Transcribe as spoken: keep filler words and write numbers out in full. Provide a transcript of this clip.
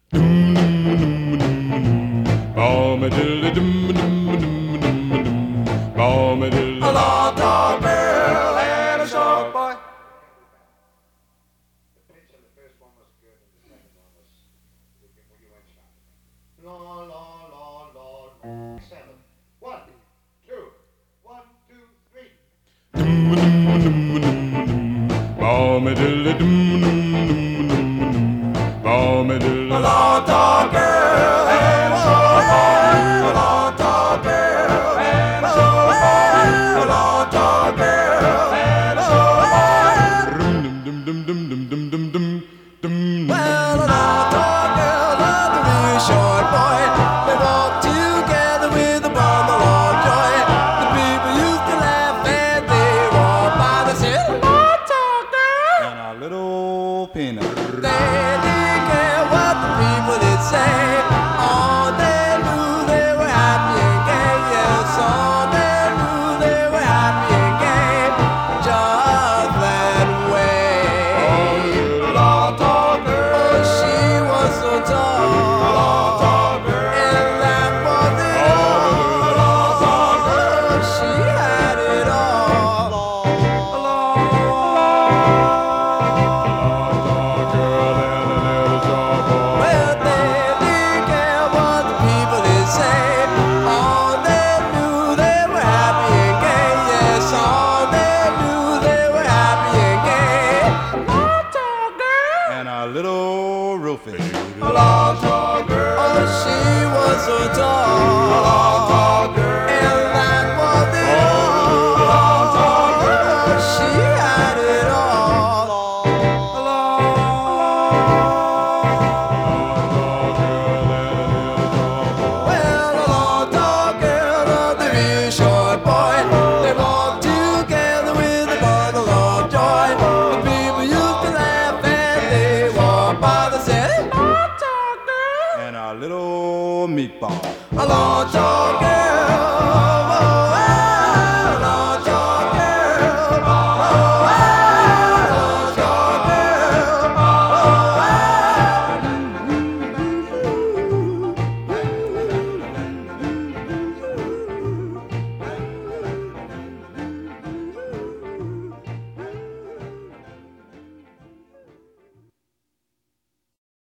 A long tall girl and a short boy. The pitch of the first one was good, and the second one was when you went sharp. La la la la la. Seven. One, two, one, two, three. A long tall girl and a short boy. A long tall girl and a short boy. A long tall girl and a short boy. Well, a long tall girl and a real short boy. They walked together with a bundle of joy. The people used to laugh and they walked by. They said, long tall girl And a little peanut. They didn't care what the people did say. All they knew they were happy and gay. Yes, all they knew they were happy and gay. Just that way. A long tall girl. Oh, she was so tall. A long tall girl. And that was it all. A long tall girl. She had it all. A long Well, they didn't care what the people did say. All they knew they were happy and gay. Yes, all they knew they were happy and gay. Long tall girl. And a little roofie. A long tall girl. Oh, she was so tall. A long tall girl. And that was it all. A long tall girl. She had it all. A long Well, a long tall girl and the real short boy. They walked together with a bundle of joy. The people used to laugh and they walked by. They said, long tall girl. And a little meatball. A long tall